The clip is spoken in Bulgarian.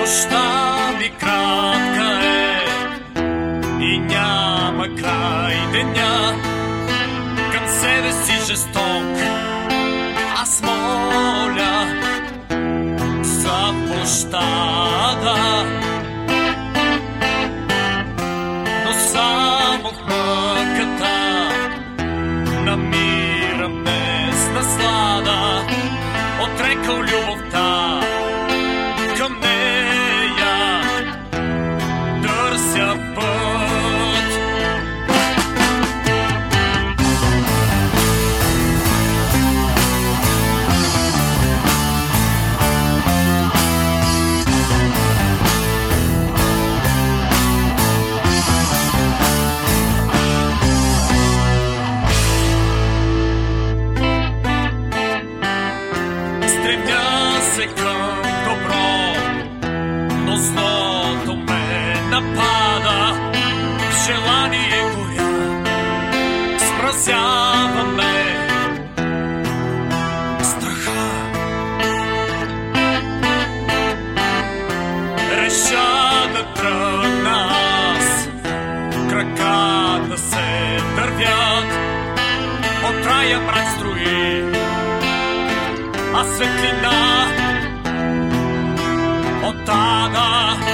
Нощта ми кратка е и няма край деня. Към себе си жесток аз моля за пощада, но само в мъката намирам днес наслада. Отрекал любовта към нея, търся път. Стремя се към добро, но злото ме напада. В желание горя, смразява ме страха. Реша да тръгна аз, краката се дървят, от рая мрак строи, а светлина от ада.